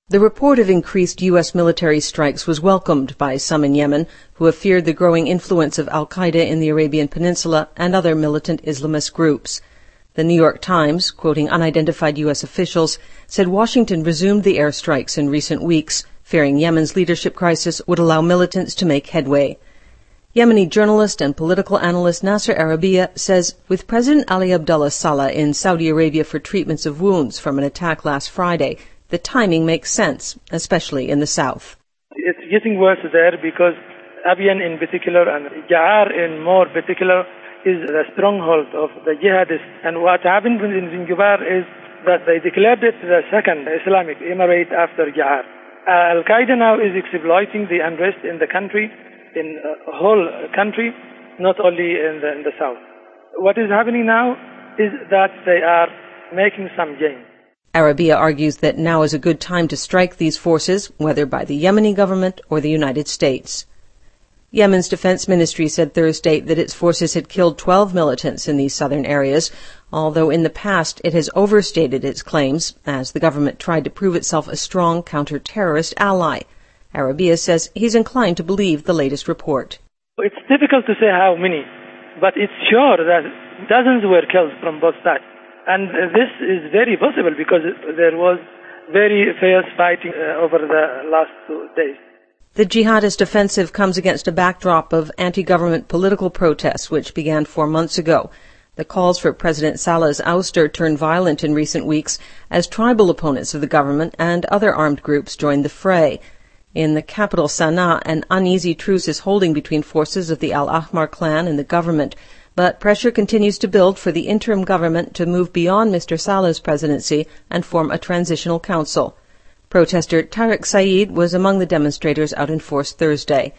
The report of increased U.S. military strikes was welcomed by some in Yemen, who have feared the growing influence of al-Qaeda in the Arabian Peninsula and other militant Islamist groups. The New York Times, quoting unidentified U.S. officials, said Washington resumed the airstrikes in recent weeks, fearing Yemen's leadership crisis would allow militants to make headway. Yemeni journalist and political analyst Nasser Arabiya says with President Ali Abdullah Saleh in Saudi Arabia for treatments of wounds from an attack last Friday, the timing makes sense, especially in the south. It's getting worse there because Abiyan in particular and Ja'ar in more particular is the stronghold of the jihadists. And what happened in Zinjubar is that they declared it the second Islamic emirate after Ja'ar. Al-Qaeda now is exploiting the unrest in the country, in the whole country, not only in the south. What is happening now is that they are making some gains. Arabiya argues that now is a good time to strike these forces, whether by the Yemeni government or the United States. Yemen's defense ministry said Thursday that its forces had killed 12 militants in these southern areas, although in the past it has overstated its claims as the government tried to prove itself a strong counter-terrorist ally. Arabiya says he's inclined to believe the latest report. It's difficult to say how many, but it's sure that dozens were killed from both sides. And this is very possible because there was very fierce fighting over the last 2 days. The jihadist offensive comes against a backdrop of anti-government political protests which began 4 months ago. The calls for President Saleh's ouster turned violent in recent weeks as tribal opponents of the government and other armed groups joined the fray. In the capital Sana'a, an uneasy truce is holding between forces of the Al-Ahmar clan and the government, but pressure continues to build for the interim government to move beyond Mr. Saleh's presidency and form a transitional council. Protester Tariq Saeed was among the demonstrators out in force Thursday.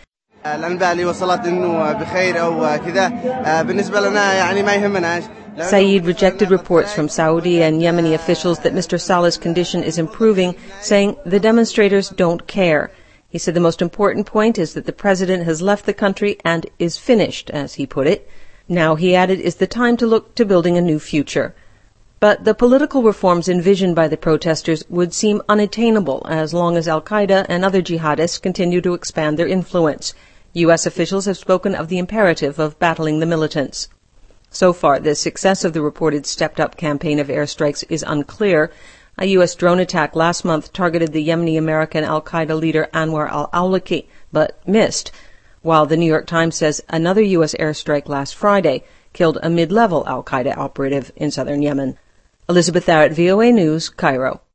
Saeed rejected reports from Saudi and Yemeni officials that Mr. Saleh's condition is improving, saying the demonstrators don't care. He said the most important point is that the president has left the country and is finished, as he put it. Now, he added, is the time to look to building a new future. But the political reforms envisioned by the protesters would seem unattainable as long as al-Qaeda and other jihadists continue to expand their influence. U.S. officials have spoken of the imperative of battling the militants. So far, the success of the reported stepped-up campaign of airstrikes is unclear. A U.S. drone attack last month targeted the Yemeni-American al-Qaeda leader Anwar al-Awlaki, but missed, while the New York Times says another U.S. airstrike last Friday killed a mid-level al-Qaeda operative in southern Yemen. Elizabeth Arrett, VOA News, Cairo.